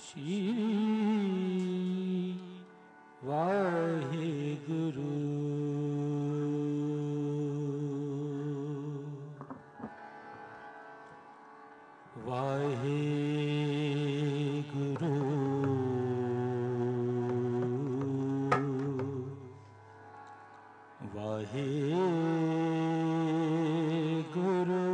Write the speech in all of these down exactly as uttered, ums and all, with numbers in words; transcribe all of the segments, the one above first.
श्री वाहेगुरु। वाहेगुरु वाहेगुरु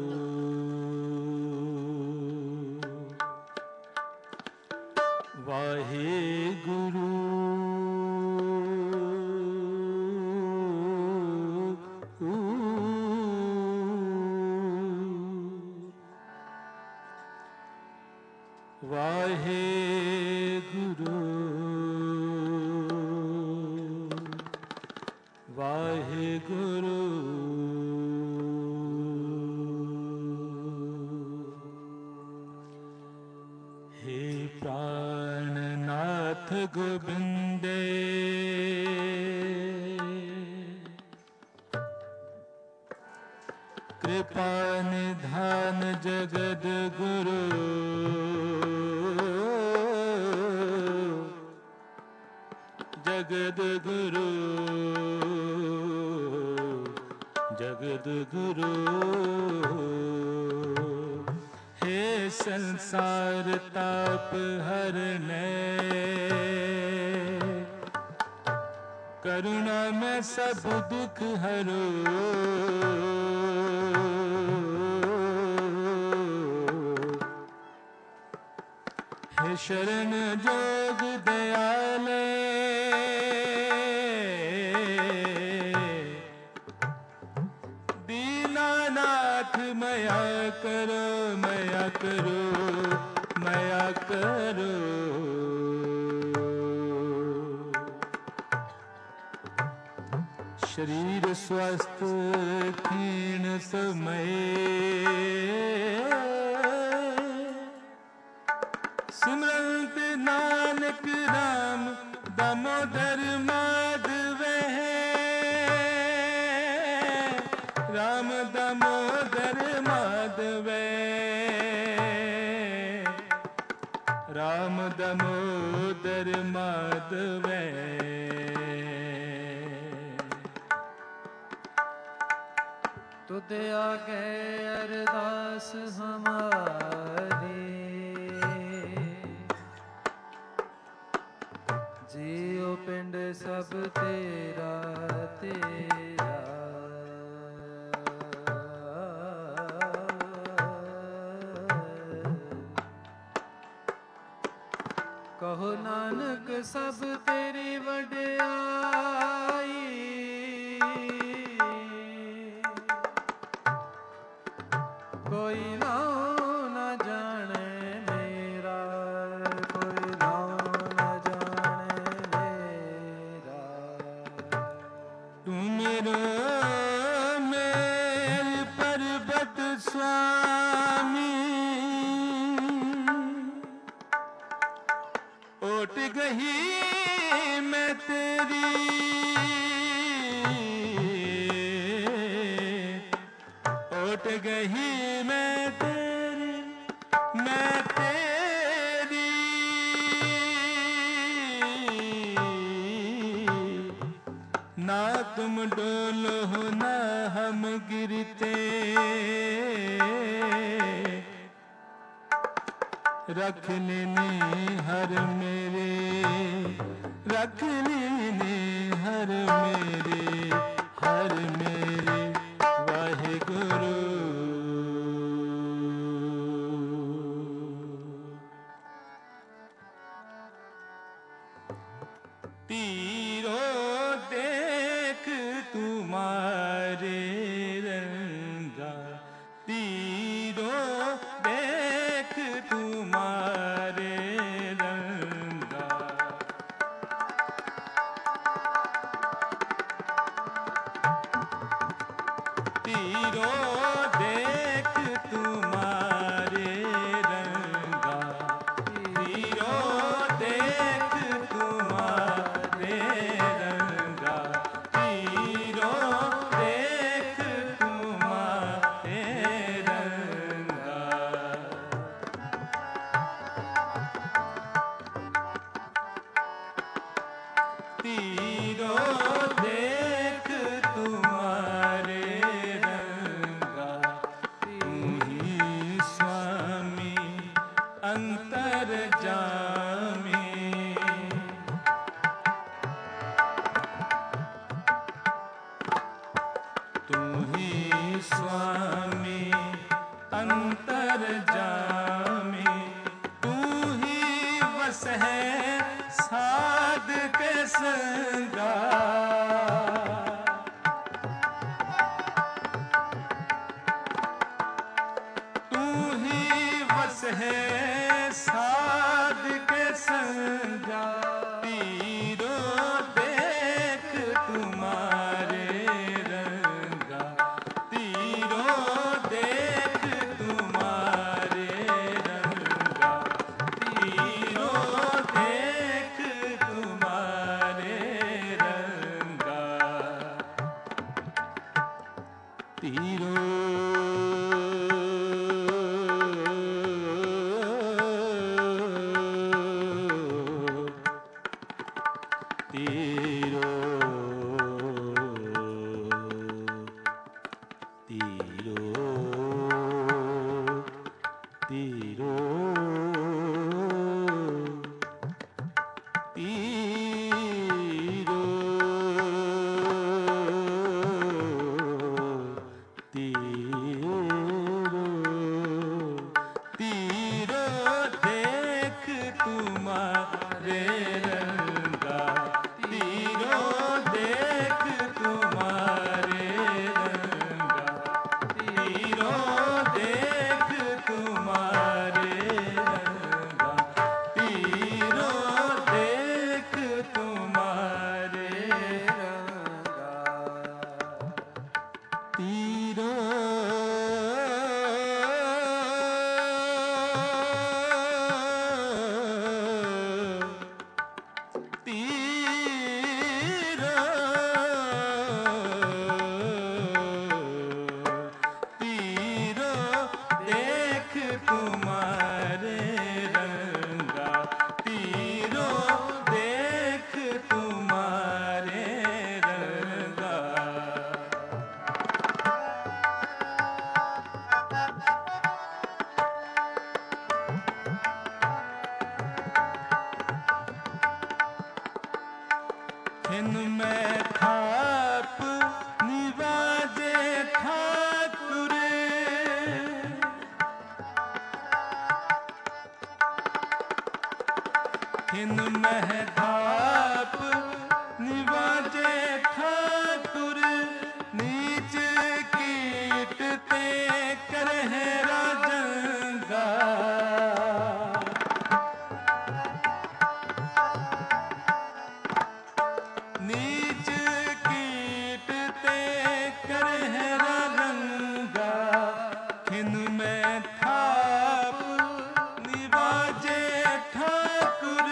वाहेगुरु वाहेगुरु वाहेगुरु। हे प्राणनाथ गोविंदे कृपा निधान जगद गुरु। जगद गुरु जगद गुरु। हे संसार ताप हरने करुणा में सब दुख हरो। हे शरण जोग दयाले दीनानाथ मया करो मया करो मया करो। शरीर स्वस्थ क्षीण समय सिमरंत नानक राम दामोदर माधव है। राम दामोदर माधव राम दामोदर माधव। तुद आगे अरदास हमारी जियो पिंड सब तेरा तेरा। कहो नानक सब तेरी वड्याई। कोई नाम न जाने मेरा कोई नाम न जाने मेरा। तू मेरो मेल पर्वत स्वामी ओट गही मैं तेरी। ओट गही मैं तेरी मैं तेरी। ना तुम डोलो ना हम गिरते रख लेने हर मेरे रख लेने हर मेरे हर मेरे। वाहेगुरु तीरों देख तुम्हारे रंगा। तीरों देख तुम्हारे रंगा। तीरो देख तुम्हारे रंगा, तू ही स्वामी अंतर्जामी। तू ही स्वामी अंतर्जामी, तू ही बस है साध के संगा। तू ही बस है साध के संगा, तीरो देख तुम्हारे रंगा, तीरो देख तुम्हारे रंगा, तीरो देख तुम्हारे रंगा। तीरो तीरो तीरो तीरो तीरो तीरो तीरो देख तुम्हारे रंगा, तीरो देख तुम्हारे रंगा, तीरो देख तुम्हारे रंगा, तीरो देख तुम्हारे रंगा। तीरो तीरो तीरो देख तुम्हारे रंगा, तीरो देख तुम्हारे रंगा। खिन में थाप निवाजे ठाकुर, खिन में थाप निवाजे ठाकुर, नीच कीट ते करहे राजंगा। नीच कीट ते करहे रंगा, खिन में थाप निवाजे ठाकुर,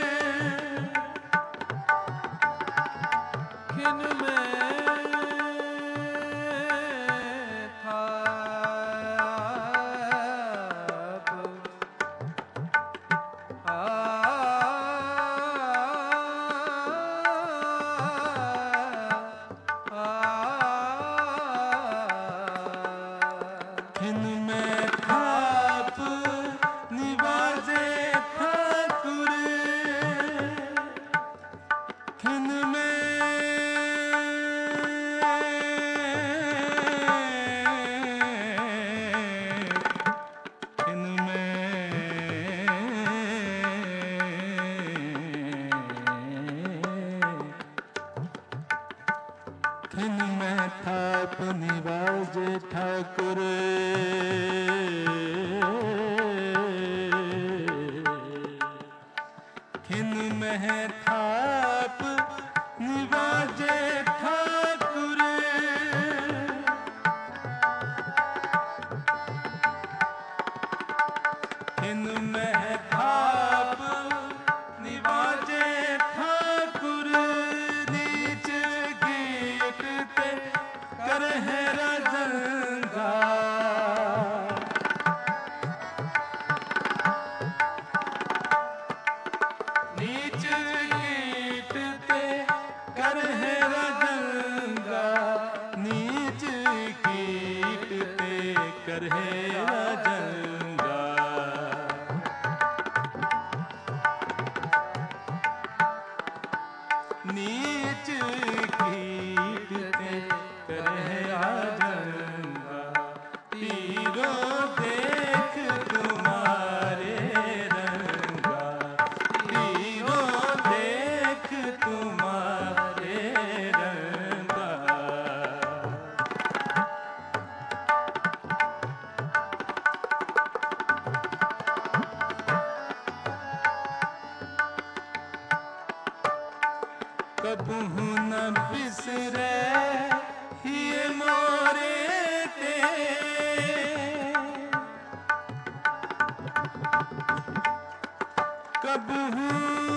खिन में थाप आ खिन में थाप निवाजे ठाकुर, खिन में खिन में खिन में थाप निवाजे ठाकुर, खिन में थाप निवाजे ठाकुर, खिन में थाप निवाजे ठाकुर, नीच गीत ते करहे राजंगा। नीच गीत ते कबहू न बिसरे हिये मोरे ते, कबहू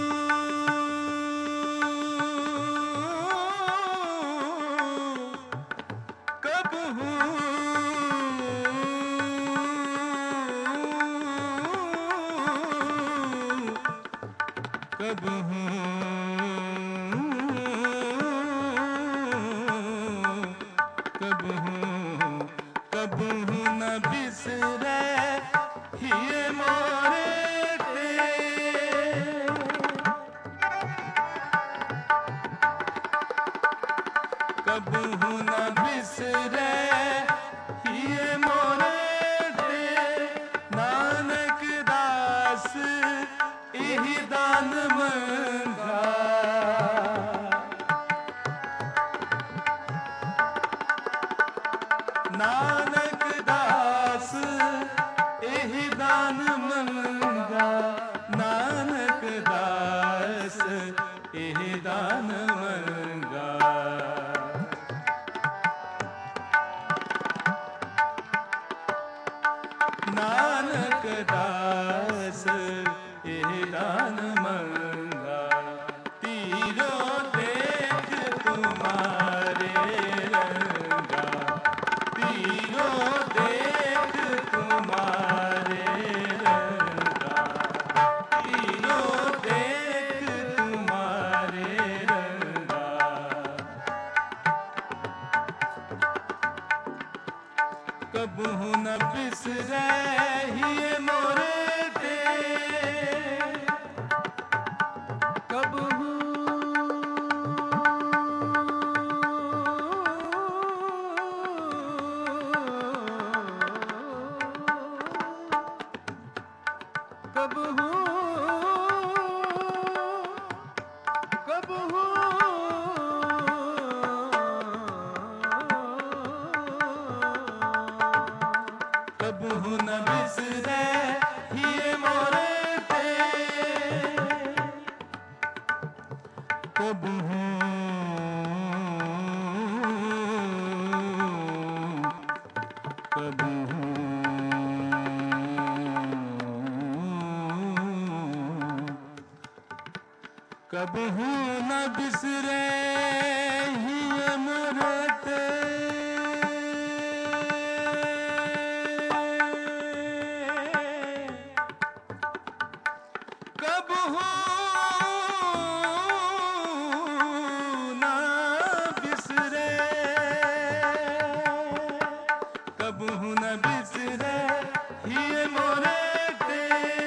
कबहू कबहू कबहू कबहू न बिसरे हिये मोरे ते, कबहू न बिसरे हिये मोरे ते, नानक दास इहि दान मंगा, नानक दास इहि दान मंगा, नानक दास इहि दान मंगा। नानक दास इहि दान मंगा, तीरो देख तुम्हारे रंगा, तीरो देख तुम्हारे रंगा, तीरो देख तुम्हारे रंगा। कबहू न बिसरे हिये मोरे ते, कबहू कबहू कबहू कबहू न बिसरे हिये मोरे ते, कबहू कबहू कबहू न बिसरे हिये मोरे ते, कबहू न बिसरे, कबहू न बिसरे हिये मोरे ते,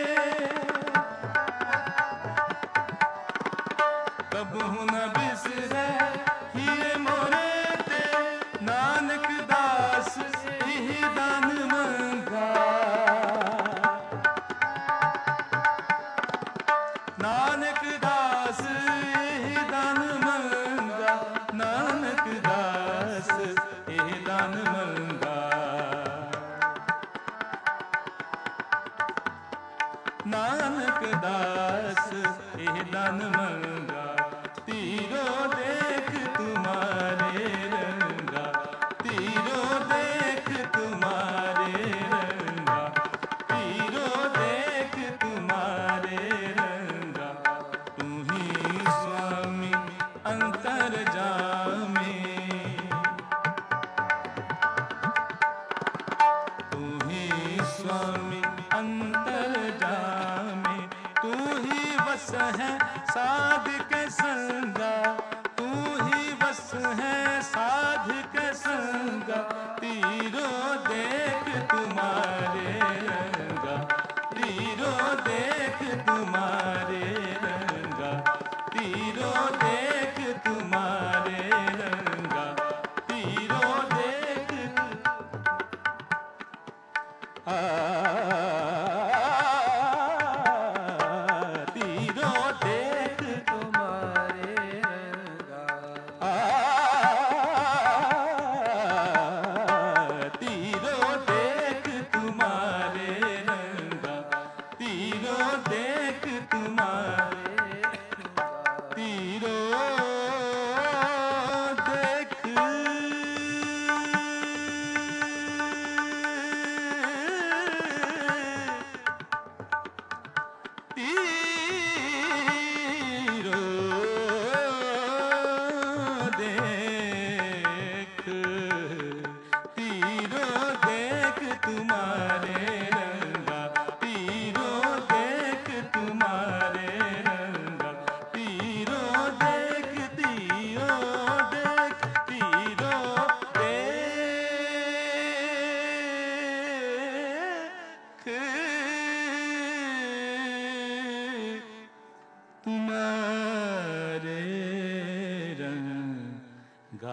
कबहू न बिसरे हिये मोरे ते, नानक दास इहि दान मंगा, नानक दास इहि दान मंगा, नानक दास इहि दान मंगा, नानक दास इहि दान मंगा, तीरो देख तुम्हारे रंगा, तीरो देख तुम्हारे रंगा, तीरो देख तुम्हारे रंगा। तू ही स्वामी अंतर्जामी, तू ही स्वामी अंतर्जामी, तू ही वस है साध के संगा, तू ही वस है साध के संगा, तीरो देख तुम्हारे रंगा, तीरो देख तुम्हारे रंगा, तीरो देख तुम्हारे रंगा, तीरो देख आ तीरो देख तुम्हारे रंगा, आ तीरो देख तुम्हारे रंगा, तीरो देख तुम्हारे, तीरो तीरो देख, तीरो देख तुम्हारे रंगा, तीरो देख तुम्हारे रंगा, तीरो देख, तीरो देख, तीरो देख तुम्हारे रंगा।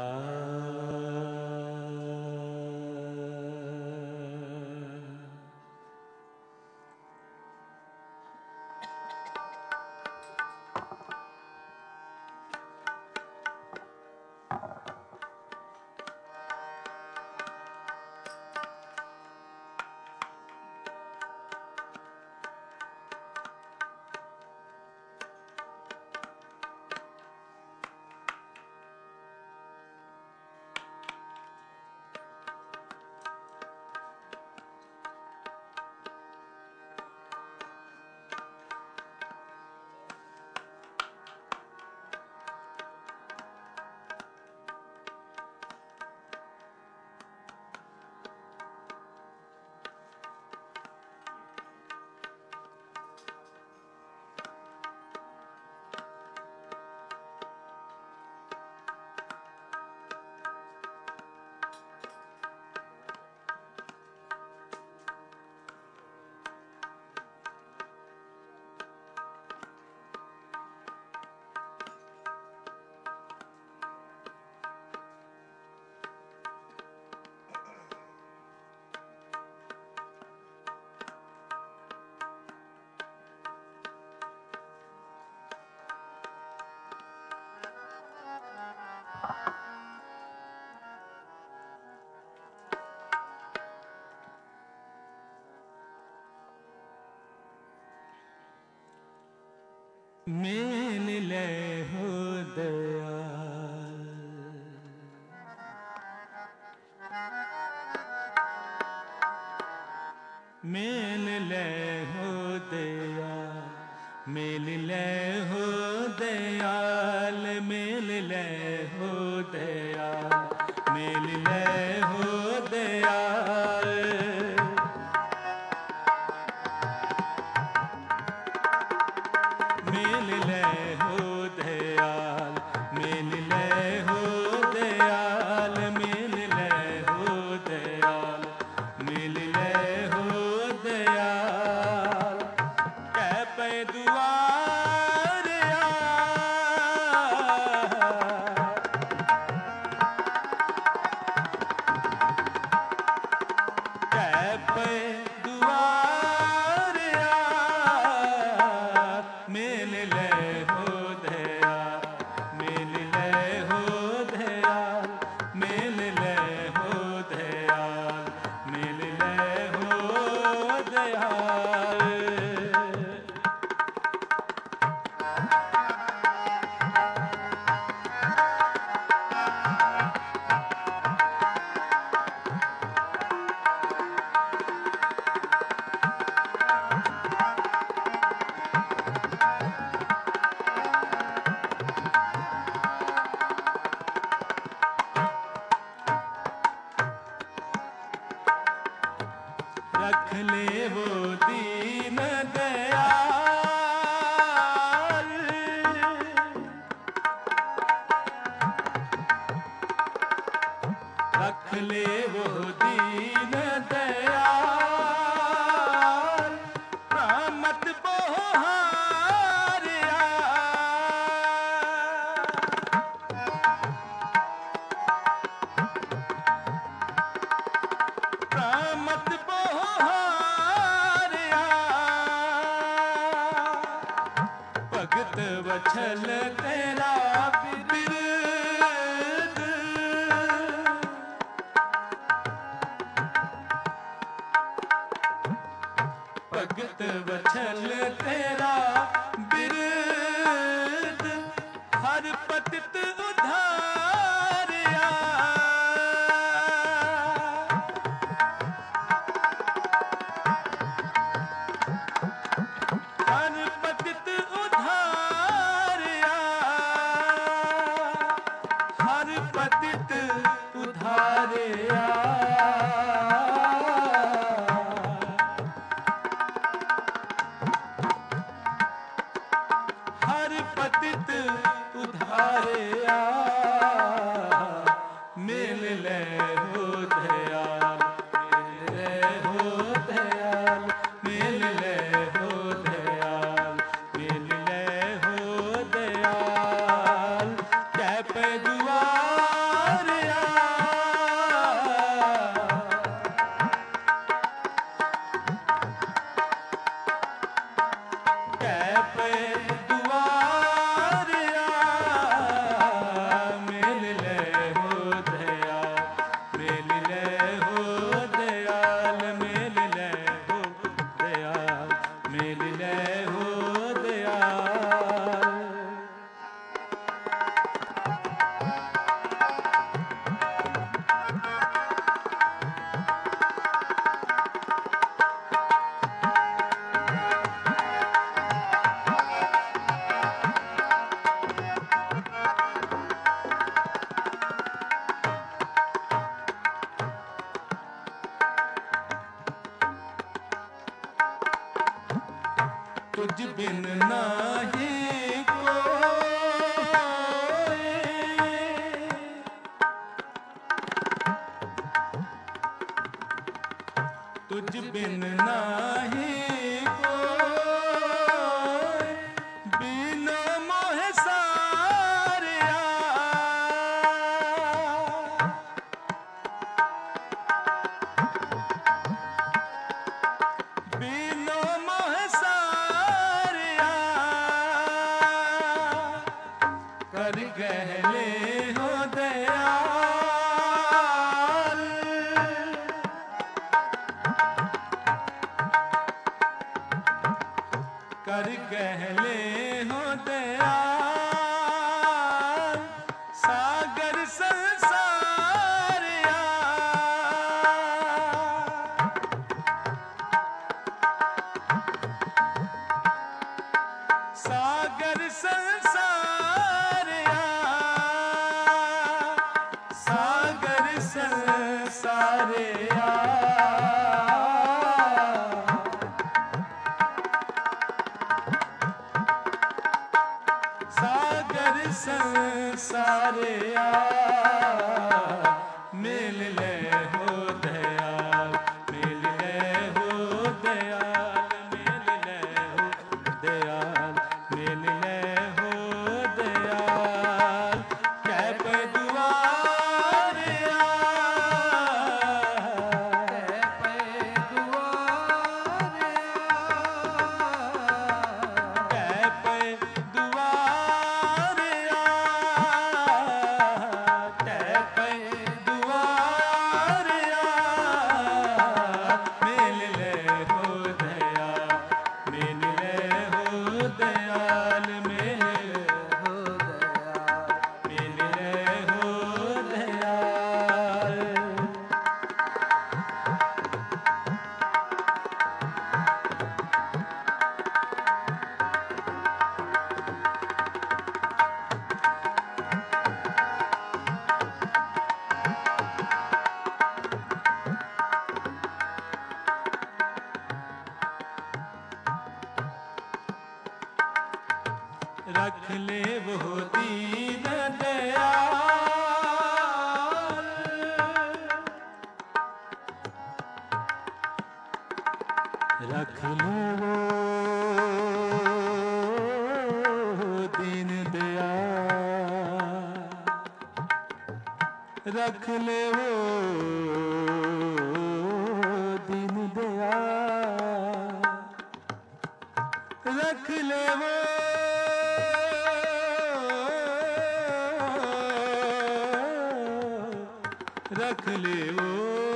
मेल ले हो दयाल, मेल ले हो दयाल, मेल ले हो दयाल, मेल ले हो दयाल, मेल ले हो दयाल, मेल ले हो दयाल, मेल ले हो दयाल, मेल ले हो दयाल, मेल ले हो दयाल, कह पे दुआर आ, कह पे दुआर आ, मेल ले हो दयाल, मेल ले हो दयाल, मेल ले हो दयाल, मेल ले हो दयाल। रख ले वो दीन दयाल, रख ले वो दीन दयाल, रहमत बहारिया, रहमत बहारिया, भगत वछल तेरा बिरद, भगत वछल तेरा बिरद, हर पतित उधारिया, हर कै पे दुआर मेल ले हो दया मेल ले हो दयाल मेल ले हो दयाल मेल ले हो दयाल। तुझ बिन नाही कोई तुझ बिन नाही कोई बिन मोह सारिया बिन मोह सारिया कर गहले हो दयाल कर गहले हो दयाल सागर संसारिया सागर संसारिया सागर संसारिया सागर संसारिया मेल ले हो दयाल मेल ले हो दयाल मेल ले हो दयाल मेल ले हो दयाल कै पे दुआर कै पे दुआर कै पे दुआर कै पे दुआर मेल ले हो दयाल मेल ले हो दयाल मेल हो दयाल मेल ले हो दयाल। रख ले वो दीन दयाल रख ले वो दीन दयाल रख ले वो दीन दयाल रख ले वो रख ले वो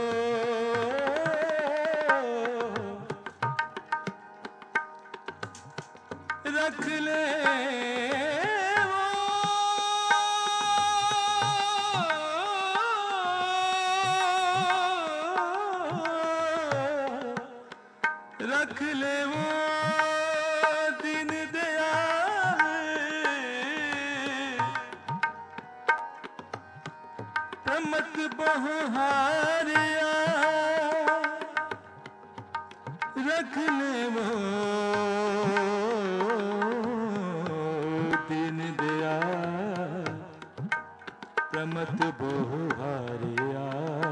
रख ले वो रख ले वो दीन दयाल प्रमत बहुहारिया रख ले वो दीन दयाल प्रमत बहुहारिया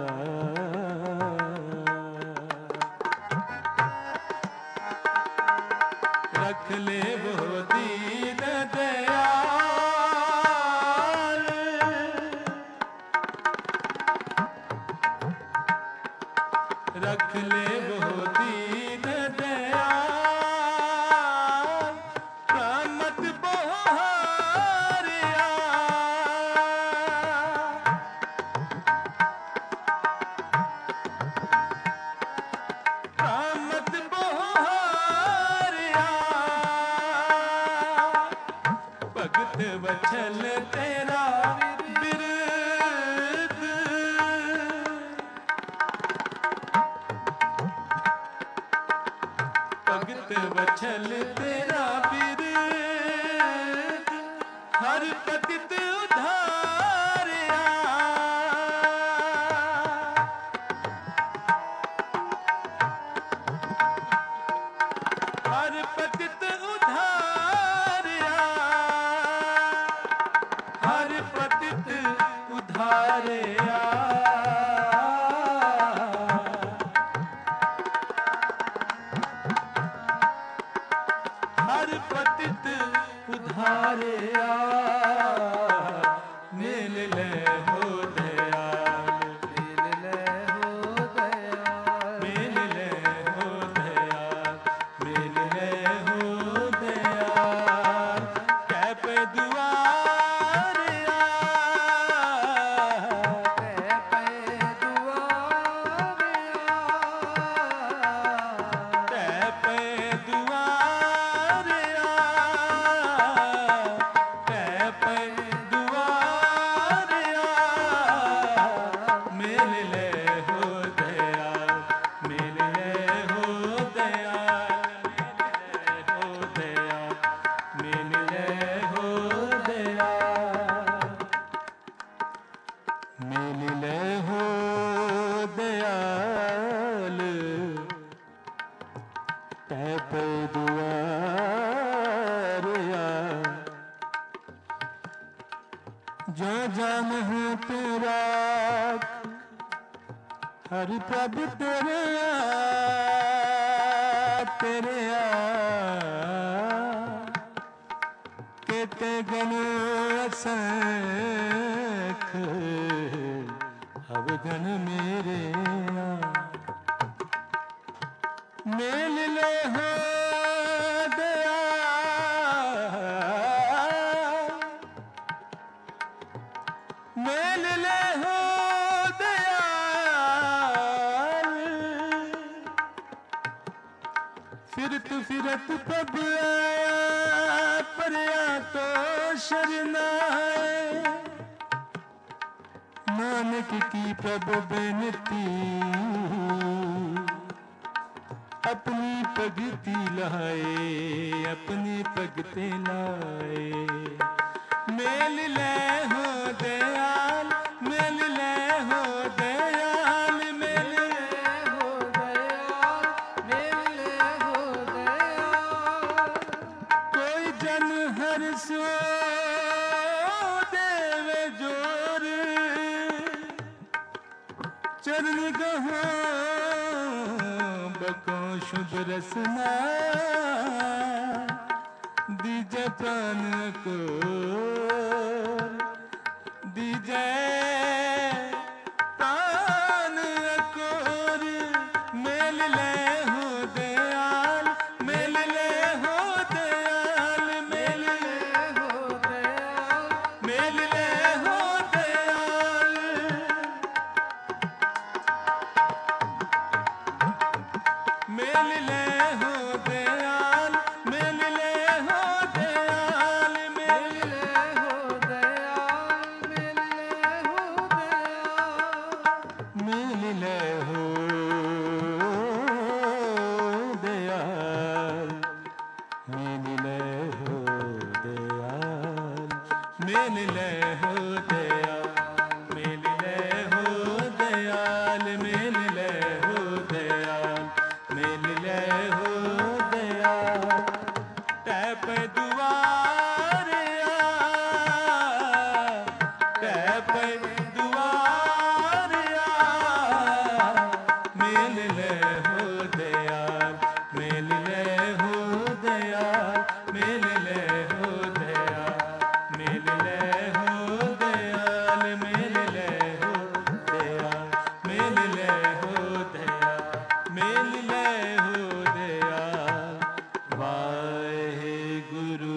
रख ले वो दीन दयाल रख ले वो दीन दयाल वछल तेरा बिरद, भगत वछल तेरा बिरद, हर पतित उधारिया, हर पतित उधारिया, हर पतित उधारिया, हर पतित उधारिया, मिल ले हो दयाल, मिल ले हो दयाल, मिल ले हो दयाल, मिल ले हो दयाल, कै पे दुआरिया, कै पे दुआरिया, कै पे दुआरिया, कै पे दुआरिया, मिल ले हो दयाल, मिल ले हो दयाल, मिल ले हो दयाल, मिल ले हो दयाल, तै पे दुआरिया, जो जान हूँ तू राख, हरि प्रभु तेरे आ, तेरे आ, केते गनो असंख, अवगन मेरे आ, मेल ले हो दयाल, मेल ले हो दयाल, फिरत फिरत प्रभु आया, परया तो शरनाए, नानक की प्रभु बेनती, अपनी पगती लाए, अपनी पगते लाए, मेल ले हो दयाल, मेल ले हो दयाल, मेल ले हो दयाल, मिल ले हो दयाल, कोई जन हर सो देवे जोर, चरण गहो बको शुभ रसना, दीजे प्राण को, दीजे प्राण अकोर, मेल ले हो दयाल, मेल ले हो दयाल, मेल ले हो दयाल, मेल ले हो दयाल, मेल ले हो दयाल, मेल ले हो दयाल, मेल मिल ले हो दयाल, मिल ले हो दयाल, मिल ले हो दयाल, मिल ले हो दयाल, मिल ले हो दयाल, मिल ले हो दयाल, मिल ले हो दयाल, मिल ले हो दयाल, तै पे दुआरिया, तै पे दुआरिया, मिल ले हो दयाल, मिल ले हो दयाल, मिल ले हो दयाल, मिल ले हो दयाल, मिल ले हो दयाल, मिल ले हो दयाल, मिल ले हो दयाल, वाहेगुरु।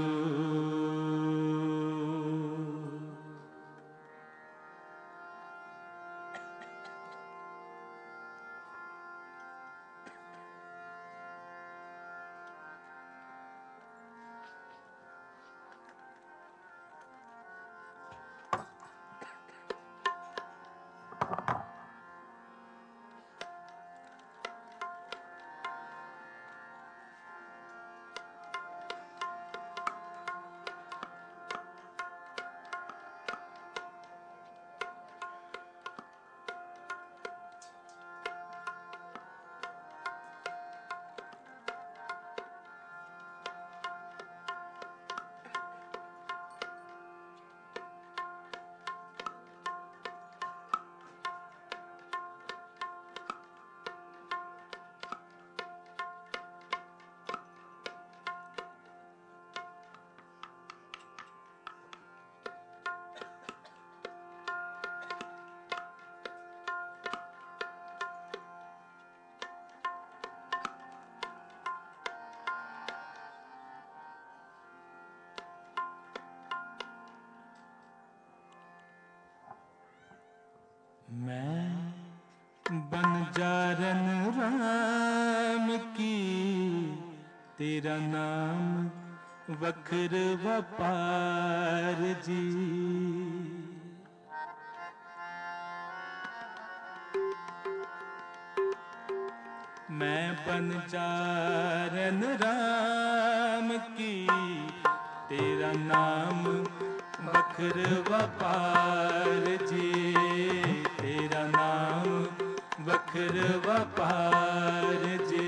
मैं बनजारन राम की, तेरा नाम वक्र वपार जी। मैं बनजारन राम की, तेरा नाम वक्र वपार जी। तेरा नाम वक्र वपार जी।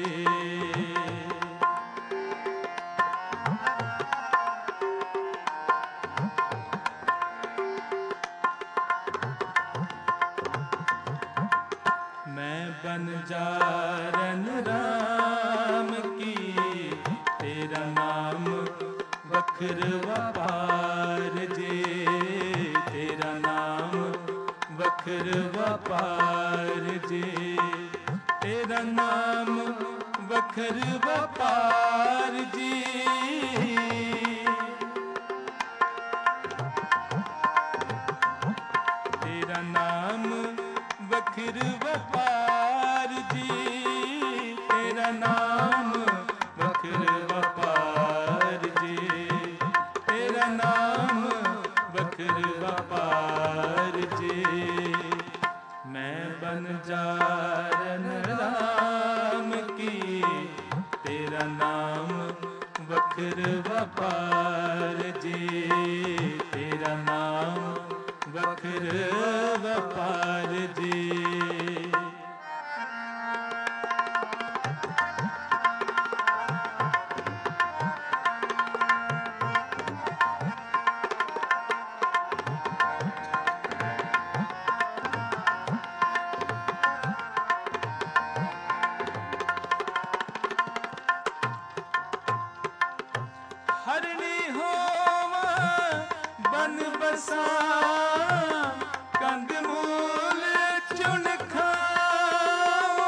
मैं बनजारन राम की, तेरा नाम वक्र वपार जी। तेरा नाम वक्र वपार जी। तेरा नाम वक्र वपार जी। तेरा नाम वक्र वपार जी। तेरा नाम वक्र वपार जी। तेरा नाम वक्र वपार जी। मैं बनजारन राम की, तेरा नाम वक्र वपार जी। तेरा नाम वक्र वपार जी। हरणी होवा बन बसा, कंदमूल चुन खाओ।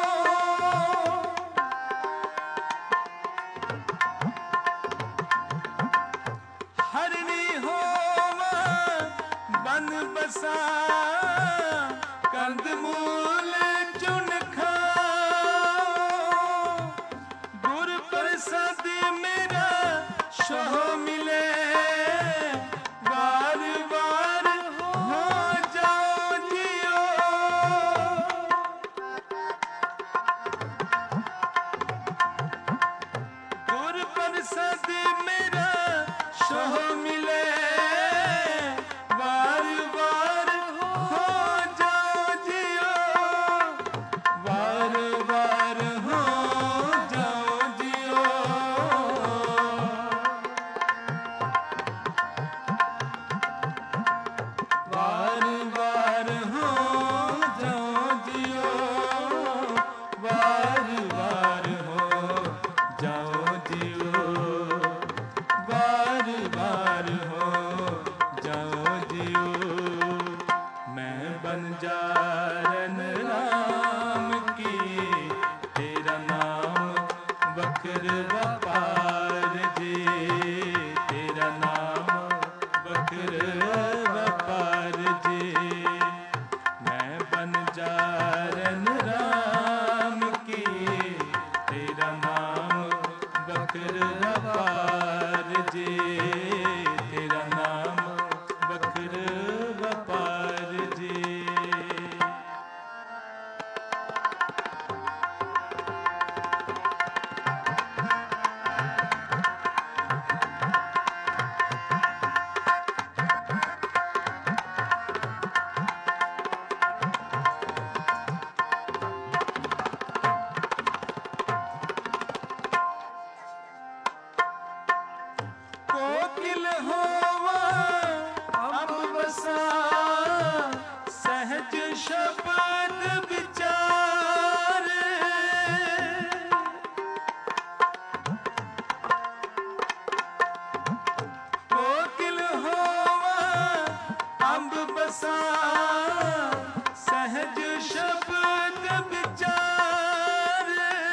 हरणी होवा बन बसा, कंदमूल चुन खाओ। गुर प्रसाद मेरा शोह मिले, बार बार हो जाओ जियो। गुर प्रसाद मेरा शोह मिले, बार बार हो जाओ जियो। बार बार हो जाओ जियो। बार बार हो जाओ जियो। बार बार हो जाओ जियो। बार बार हो जाओ जियो। मैं बनजारन राम की, तेरा नाम वक्र वपार जी। तेरा नाम वक्र वपार जी। मैं बनजारन राम की, तेरा नाम वक्र वपार जी। तेरा नाम वक्र वपार जी। कोकिल होवा अब बसा, सहज शब्द विचार। कोकिल होवा अब बसा, सहज शब्द विचार।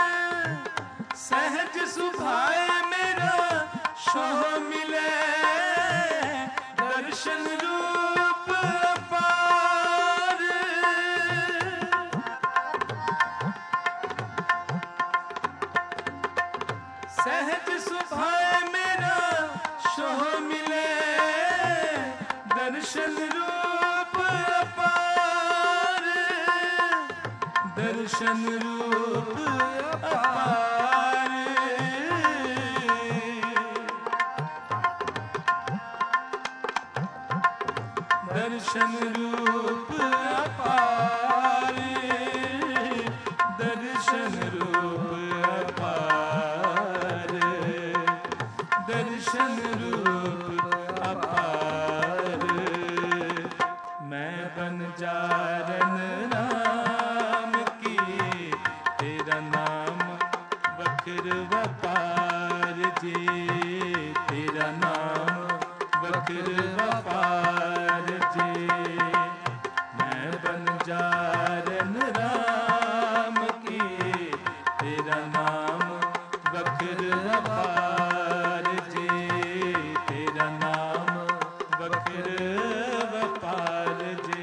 सहज सुभाए मेरा शोह मिले, दर्शन रूप अपार। दर्शन रूप अपार, दर्शन रूप अपार, दर्शन रूप अपार, दर्शन रूप अपार, दर्शन रूप अपार। मैं बंजारन राम की, तेरा नाम बकर वपार जी, तेरा नाम बकर वपार जी। मैं बंजारन राम की, तेरा नाम बकर वपार जी, तेरा नाम बकर वपार जी।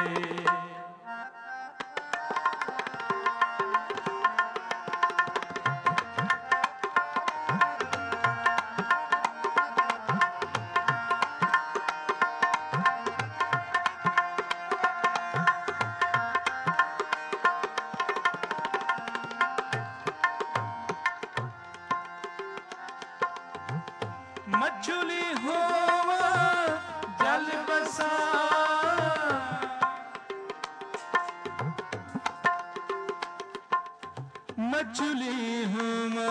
मछली होवा जल बसा, मछली होवा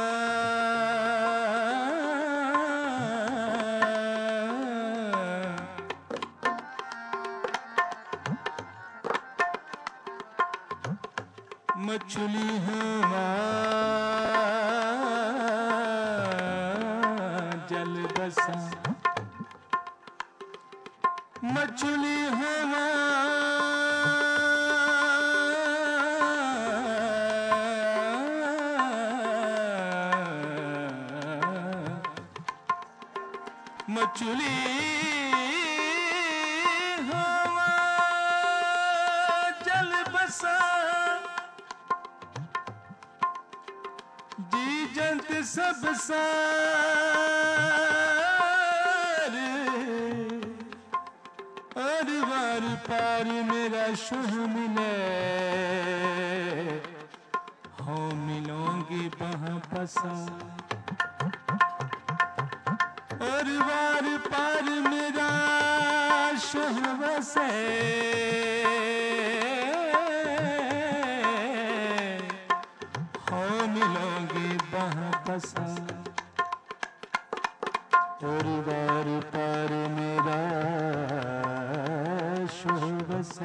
मछली होवा जल बसा, मछली हवा मछली हवा जल बसा, जी जंत सब और बार पार मेरा शुभ मिले, हो मिलोगी वहाँ बसा, और बार पार मेरा शुभ बसे, हो मिलोगी वहाँ बसा, और बार पार मेरा शुभ बसे,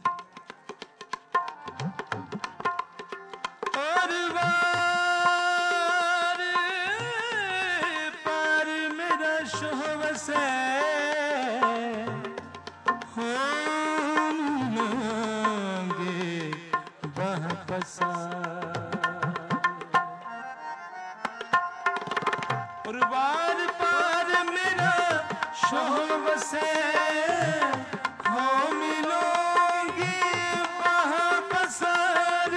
और बार पार मेरा शुभ बसे, हो मिलोगे वहाँ बसा, और बार पार मेरा शुभ बसे, हो मिलोगी वहाँ बसर,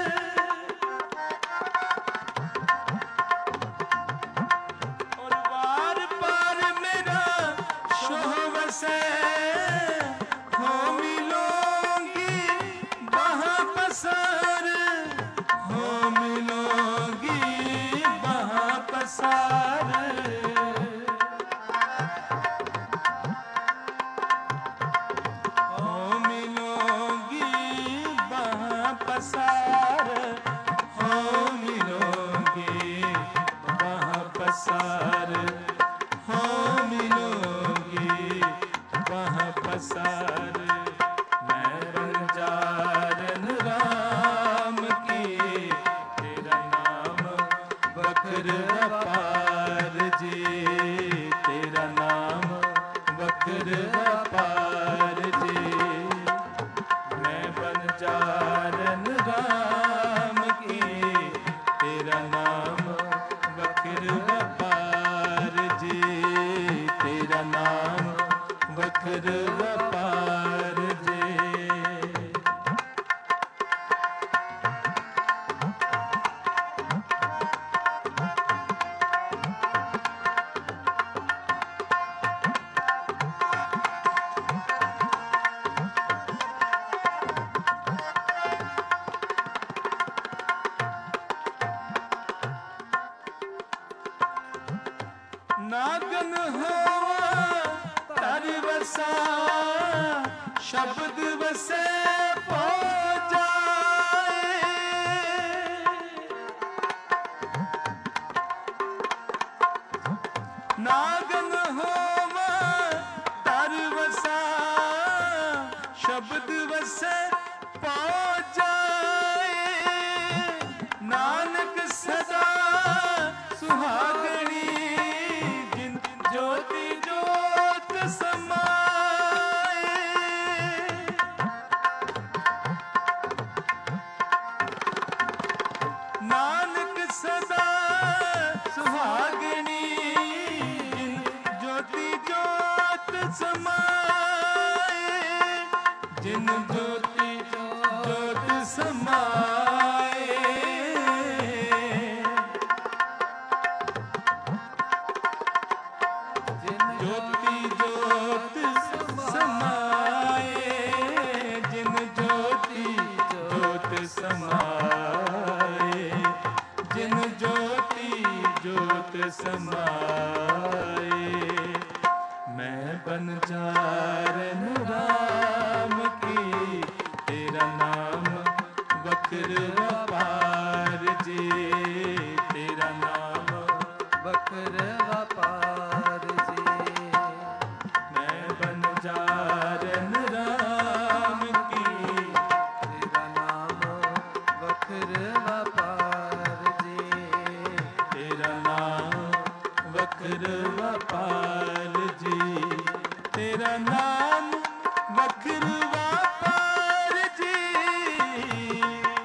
और बार पार मेरा शुभ बसे, हो मिलोगी वहाँ बसर, हो मिलोगी वहाँ बसर। ਨਾਗਨ ਹੋਵਾ ਤਰ ਵਸਾ ਸ਼ਬਦ ਵਸੈ ਪੋ ਜਾਏ ਨਾਗਨ ਹੋਵਾ ਤਰ ਵਸਾ ਸ਼ਬਦ ਵਸੈ ਪੋ ਜਾਏ ਨਾਨਕ ਸਦਾ ਸੁਹਾਗਣੀ ਜਿਨ ਜੋਤੀ ਜੋਤ ਸਮਾਏ ਨਾਨਕ ਸਦਾ ਸੁਹਾਗਣੀ ਜਿਨ ਜੋਤੀ ਜੋਤ ਸਮਾਏ ਜਿਨ ਜੋਤੀ ਜੋਤ ਸਮਾਏ ਜੋਤੀ ਜੋਤ ਸਮਾਏ ਜਿਨ ਜੋਤੀ ਜੋਤ ਸਮਾਏ ਜਿਨ ਜੋਤੀ ਜੋਤ ਸਮਾਏ ਮੈਂ ਬਨਜਾਰਨ ਰਾਮ ਕੀ ਤੇਰਾ ਨਾਮ ਵਖਰ ਵਪਾਰ ਜੀ ਤੇਰਾ ਨਾਮ ਵਖਰ ਵਪਾਰ ਜੀ ਮੈਂ ਬਨਜਾਰਨ ਰਾਮ ਕੀ ਤੇਰਾ ਨਾਮ ਵਖਰ ਵਪਾਰ ਜੀ ਤੇਰਾ ਨਾਮ ਵਖਰ ਵਪਾਰ ਜੀ ਤੇਰਾ ਨਾਮ ਵਖਰ ਵਪਾਰ ਜੀ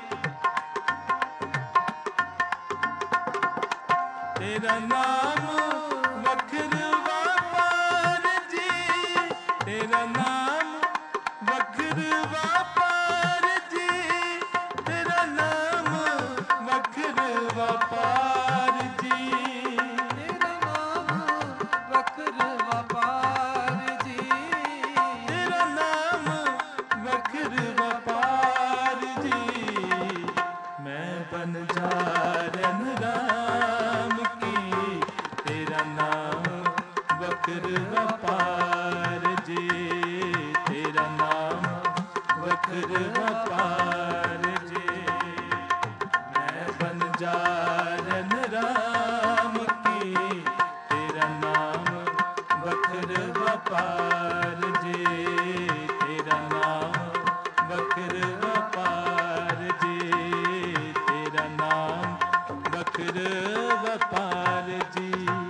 ਤੇਰਾ ਨਾਮ ਵਖਰ ਵਪਾਰ ਜੀ ਤੇਰਾ ਨਾਮ ਵਖਰ ਵਪਾਰ ਜੀ ਤੇਰਾ ਨਾਮ ਵਖਰ ਵਪਾਰ ਜੀ ਤੇਰਾ ਨਾਮ ਵਖਰ ਵਪਾਰ ਜੀ ਤੇਰਾ ਨਾਮ ਵਖਰ ਵਪਾਰ ਜੀ ਮੈਂ ਬਨਜਾਰਨ ਰਾਮ ਕੀ ਤੇਰਾ ਨਾਮ ਵਖਰ ਵਪਾਰ ਜੀ ਤੇਰਾ ਨਾਮ ਵਖਰ ਵਪਾਰ ਜੀ ਮੈਂ ਬਨਜਾਰਨ ਰਾਮ ਕੀ ਤੇਰਾ ਨਾਮ ਵਖਰ ਵਪਾਰ ਜੀ ਤੇਰਾ ਨਾਮ ਵਖਰ ਵਪਾਰ ਜੀ ਤੇਰਾ ਨਾਮ ਵਖਰ ਵਪਾਰ ਜੀ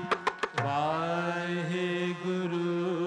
ਵਾਹਿਗੁਰੂ।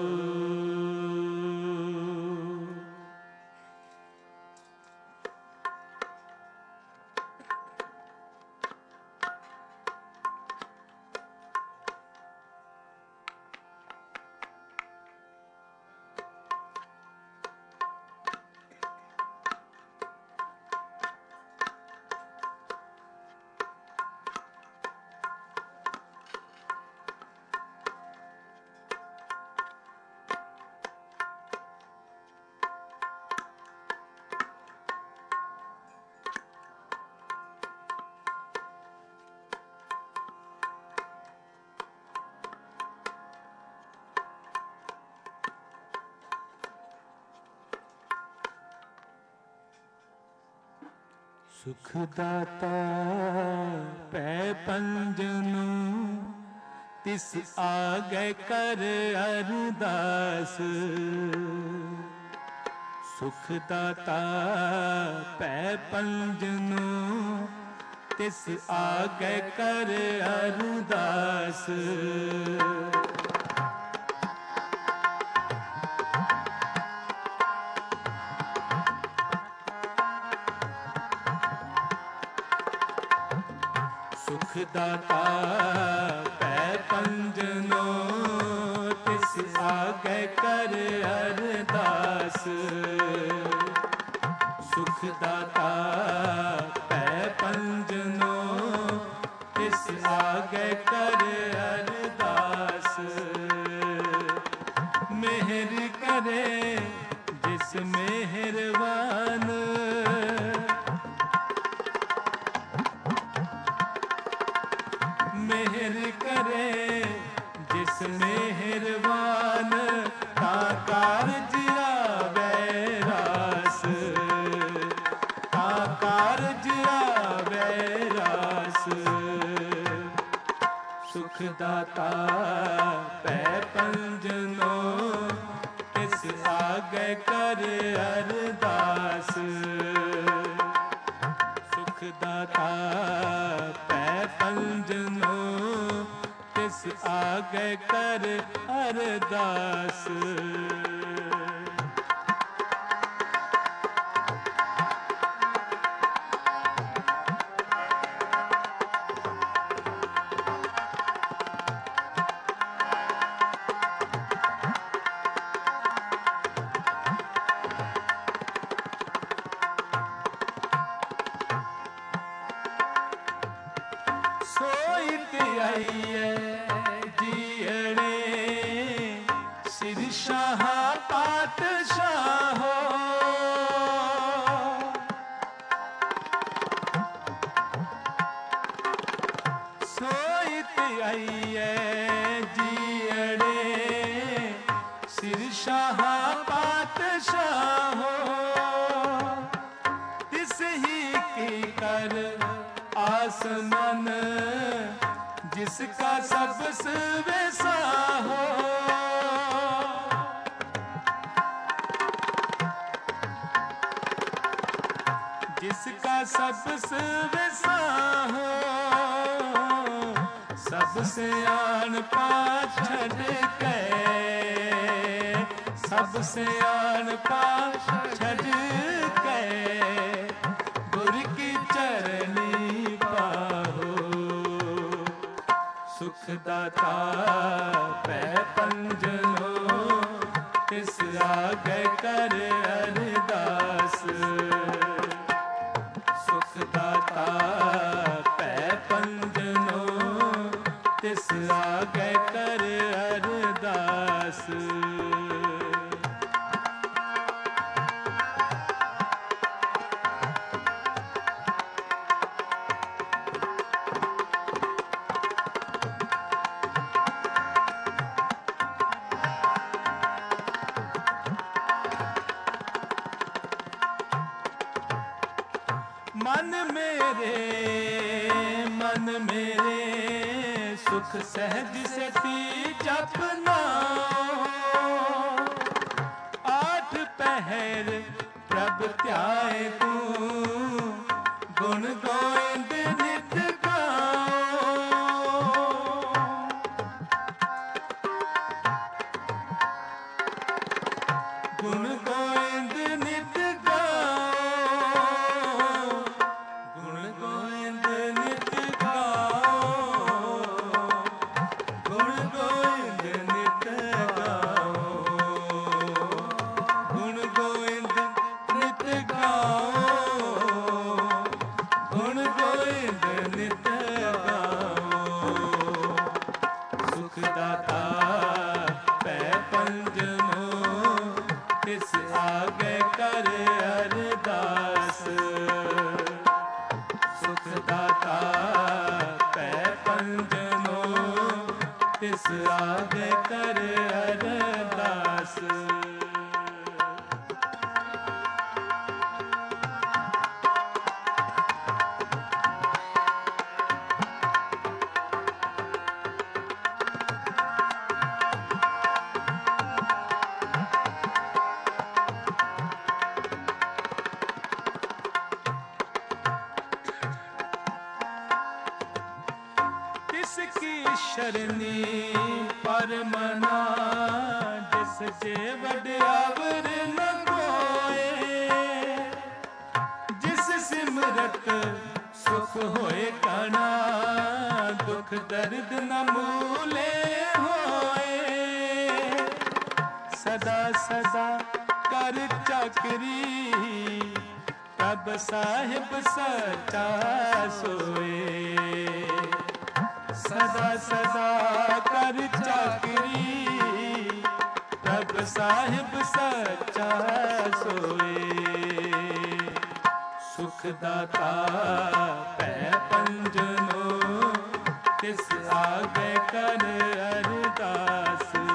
ਸੁਖ ਦਾਤਾ ਪੈ ਪੰਜਨੂ ਤਿਸ ਆਗੇ ਕਰ ਅਰਦਾਸ ਸੁਖ ਦਾਤਾ ਪੈ ਪੰਜਨੂ ਤਿਸ ਆਗੇ ਕਰ ਅਰਦਾਸ ਸੁਖ ਦਾਤਾ ਪੈ ਪੰਜਨੋ ਤਿਸ ਆਗੇ ਕਰ ਅਰਦਾਸ ਸੁਖ ਦਾਤਾ ਪੈ ਪੰਜਨੋ ਤਿਸ ਆਗੇ ਕਰ ਅਰਦਾਸ ਮਿਹਰ ਕਰੇ ਜਿਸ ਮਿਹਰਬਾਨ ਮਿਹਰ ਕਰੇ ਜਿਸ ਨੇ ਮਿਹਰਬਾਨ ਤਾਂ ਕਾਰਜ ਆਵੇ ਰਾਸ, ਤਾਂ ਕਾਰਜ ਆਵੇ ਰਾਸ। ਸੁਖ ਦਾਤਾ ਪੈ ਪੰਜਨੋ ਤਿਸ ਆਗੇ ਕਰ ਅਰਦਾਸ। ਸੁਖ ਦਾਤਾ ਪੈ ਪੰਜਨੋ ਤਿਸ ਆਗੇ ਕਰ ਅਰਦਾਸ। ਸੋਈ ਧਿਆਈਐ ਜੀਅਣੇ ਸਿਰ ਸ਼ਾਹ ਪਾਤਸ਼ਾਹੋ। ਸੋਈ ਧਿਆਈਐ ਜੀਅਣੇ ਸਿਰ ਸ਼ਾਹ ਪਾਤਸ਼ਾਹੋ। ਤਿਸ ਹੀ ਕੀ ਕਰ आसमन जिसका सबस वैसा हो। जिसका सबस वैसा हो सब सियाण पाछ छड़ के, सब सियाण पाछ छड़ के गुर की चरनी पाहो। सुख दाता पै पंजनो तिस आगे कर अरदास। सुख दाता पै पंजनो तिस आगे कर अरदास। मन मेरे मन मेरे सुख सहज सती जपना। आठ पहर प्रभ ध्याए तू गुण गोविंद नित गाओ। गुण गोविंद नित तिस आगे कर अरदास। तिसकी शरणी परमना जिस जे वड्यावर न कोए। जिस सिमरत सुख होए काना दुख दर्द न मूले होए। सदा सदा कर चाकरी तब साहिब सच्चा सोए। सदा सदा कर चाकरी तब साहिब सच्चा सोए। सुख दाता पै पंजनो तिस आगे कर अरदास।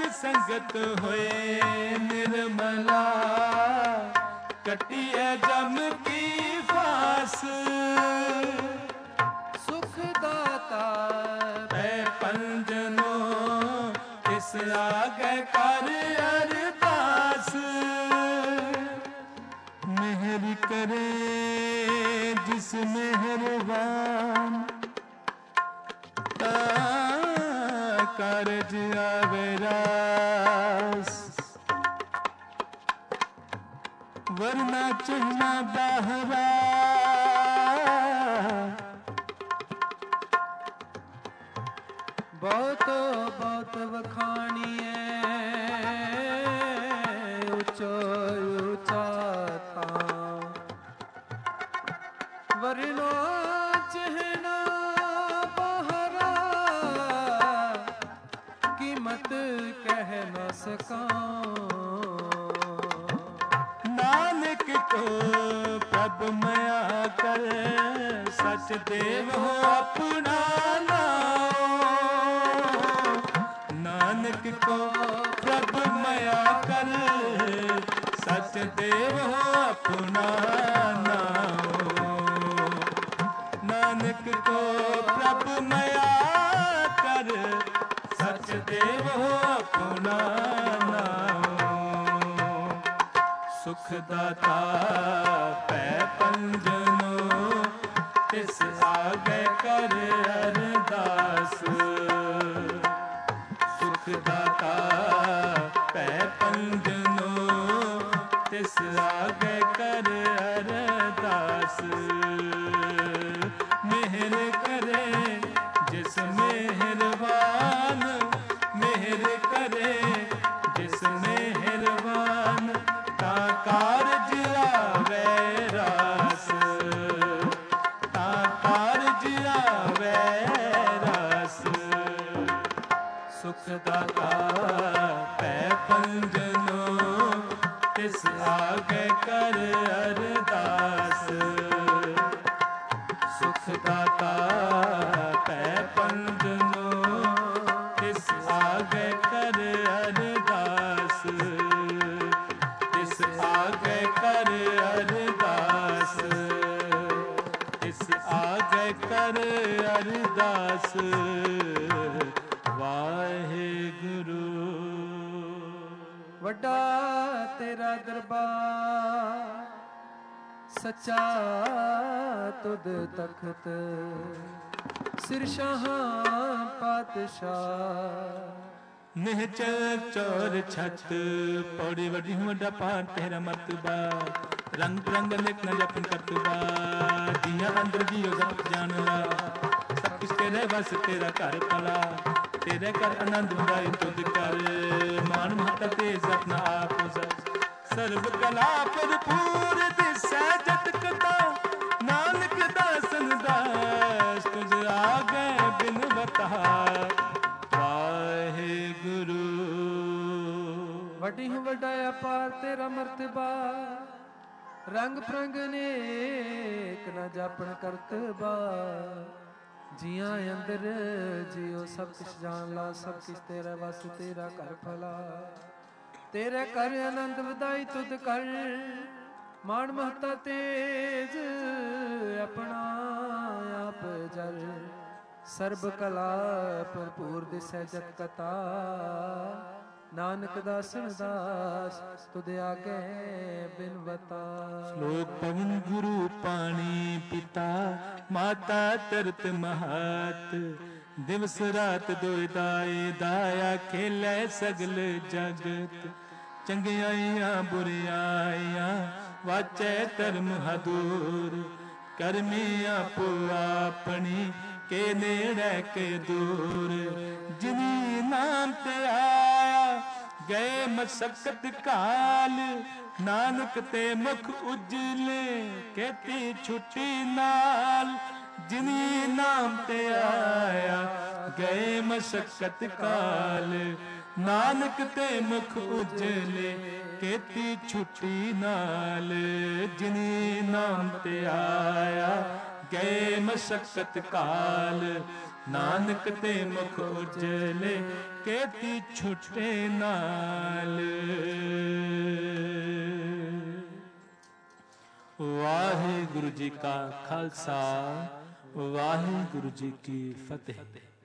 ਸੰਗਤ ਹੋਏ ਨਿਰਮਲਾ, ਕਟਿਐ ਜਮ ਕੀ ਫਾਸ। ਸੁਖ ਦਾਤਾ ਪੈ ਪੰਜਨੋ, ਇਸ ਆਗੇ ਕਰ ਅਰਦਾਸ। ਮਿਹਰ ਕਰੇ ਜਿਸ ਮਿਹਰਬਾਨ, ਤਾ ਕਾਰਜ ਆਵੇ ਰਾਸ। ਵਰਨਾ ਚੁਨਾ ਬਾਹਰਾ, ਬਹੁਤ ਬਹੁਤ ਵਖਾਣੀਐ, ਉੱਚੋ ਉੱਚਾ ਤਾਂ ਵਰਨਾ ਚਹਿਣਾ ਬਾਹਰਾ, ਕੀਮਤ ਕਹਿ ਨਾ ਸਕਾਂ। ਨਾਨਕ ਕੋ ਪ੍ਰਭ ਮਇਆ ਕਰ, ਸਚ ਦੇਵ ਹੋ ਆਪਣਾ ਨਾਮ। ਨਾਨਕ ਕੋ ਪ੍ਰਭ ਮਇਆ ਕਰ, ਸਚ ਦੇਵ ਹੋ ਆਪਣਾ ਨਾਮ। ਨਾਨਕ ਕੋ ਪ੍ਰਭ ਮਇਆ ਕਰ, ਸਚ ਦੇਵ ਹੋ ਆਪਣਾ ਨਾਮ। ਸੁਖ ਦਾਤਾ ਪੈ ਪੰਜਨੋ, ਤਿਸ ਆਗੇ ਕਰ ਅਰਦਾਸ। ਸੁਖ ਦਾਤਾ ਪੈ ਪੰਜਨੋ, ਤਿਸ ਆਗੇ ਕਰ ਅਰਦਾਸ। ਮਿਹਰ ਕਰੇ ਜਿਸ ਮਿਹਰਬਾਨ, ਮਿਹਰ ਕਰੇ ਜਿਸ ਮਿਹਰਬਾਨ, ਤਾਂ ਕਾਰਜ ਆਵੇ ਰਾਸ। ਤਾਂ ਕਾਰਜ ਆਵੇ ਰਾਸ। ਸੁਖ ਦਾਤਾ ਪੈ ਪੰਜਨੋ, ਤਿਸ ਆਗੇ ਕਰ ਅਰਦਾਸ। ਸੁਖ ਦਾਤਾ ਪੈ ਪੰਜਨੋ, ਤਿਸ ਆਗੇ ਕਰ ਅਰਦਾਸ। ਤਿਸ ਆਗੇ ਕਰ ਅਰਦਾਸ। ਤਿਸ ਆਗੇ ਕਰ ਅਰਦਾਸ। ਵਾਹਿਗੁਰੂ। ਵੱਡਾ ਤੇਰਾ ਦਰਬਾਰ, ਸੱਚਾ ਤੁਧ ਤਖਤ, ਸਿਰ ਸ਼ਾਹਾਂ ਪਾਤਸ਼ਾਹ। ਨਿਹਚਲ ਚੋਰ ਛਤ, ਪੌੜੀ ਵੱਡੀ ਹੂੰ ਵੱਡਾ ਪਾਰ ਤੇਰਾ ਮਰਤਬਾ। ਰੰਗ ਰੰਗ ਲਿਖ ਨ ਜਪਨ ਕਰਤਬਾ, ਜੀਆਂ ਅੰਦਰ ਜੀਓ ਜਪ ਜਾਣ ਲਾ। ਸਭ ਕੁਛ ਤੇਰੇ ਵਸ ਤੇਰਾ ਘਰ ਪਲਾ, ਤੇਰੇ ਘਰ ਆਨੰਦ ਵਧਾਈ ਤੁਧ ਕਰ। ਮਾਨ ਮਹਤਾ ਤੇ ਆਪਣਾ ਆਪ ਸਚ, ਸਰਬ ਕਲਾ ਭਰਪੂਰ ਦਿਸੈ ਜਤ ਕਤਾ। ਨਾਨਕ ਦਾਸਨ ਦਾਸ, ਤੁਝ ਆਗੇ ਬਿਨ ਬਤਾ। ਵਾਹਿਗੁਰੂ। ਵੱਡੀ ਹੂੰ ਵੱਡਾ ਅਪਾਰ ਤੇਰਾ ਮਰਤਬਾ, ਰੰਗ ਪ੍ਰੰਗ ਨੇਕ ਨਾ ਜਾਪਣ ਕਰਤਬਾ। ਜੀਆਂ ਅੰਦਰ ਜਿਉ ਸਭ ਕੁਛ ਜਾਣ ਲਾ, ਸਭ ਕੁਛ ਤੇਰਾ ਵਸ ਤੇਰਾ ਘਰ ਭਲਾ। ਤੇਰੇ ਕਰ ਆਨੰਦ ਵਧਾਈ ਤੁਧ ਕਰ, ਮਾਣ ਮਹਤਾ ਤੇਜ ਆਪਣਾ ਆਪ ਜਰ। ਸਰਬ ਕਲਾ ਭਰਪੂਰ ਦਿਸੈ ਜਤ ਕਤਾ, ਨਾਨਕ ਦਾਸਨ ਦਾਸ ਤੁਧ ਆਗੇ ਬਿਨਵਤਾ। ਸ਼ਲੋਕ ਪਵਨ ਗੁਰੂ ਪਾਣੀ ਪਿਤਾ, ਮਾਤਾ ਤਰਤ ਮਹਾਤ। ਦਿਵਸ ਰਾਤ ਦੁਇ ਦਾਈ, ਦਾਇਆ ਖੇਲੇ ਸਗਲ ਜਗਤ। ਚੰਗਿਆਈਆਂ ਬੁਰਿਆਈਆਂ, ਵਾਚੈ ਧਰਮ ਹਦੂਰ। ਕਰਮੀ ਆਪੋ ਆਪਣੀ, ਕੇ ਨੇੜੇ ਕੇ ਦੂਰ। ਜਿਨੀ ਨਾਮ ਤੇ ਆਇਆ, ਗਏ ਮਸਕਤ ਕਾਲ। ਨਾਨਕ ਤੇ ਮੁਖ ਉਜਲੇ, ਕੇਤੀ ਛੁੱਟੀ ਨਾਲ। ਜਿਨੀ ਨਾਮ ਤੇ ਆਇਆ, ਗਏ ਮਸਕਤ ਕਾਲ। ਨਾਨਕ ਤੇ ਮੁਖ ਉਜਲੇ, ਕੇਤੀ ਛੁੱਟੀ ਨਾਲ। ਜਿਨੀ ਨਾਮ ਤੇ ਆਇਆ, ਗਏ ਮਸਕਤ ਕਾਲ। नानक ते मुख उजले केती छुटे नाल। वाहे गुरु जी का खालसा, वाहे गुरु जी की फतेह।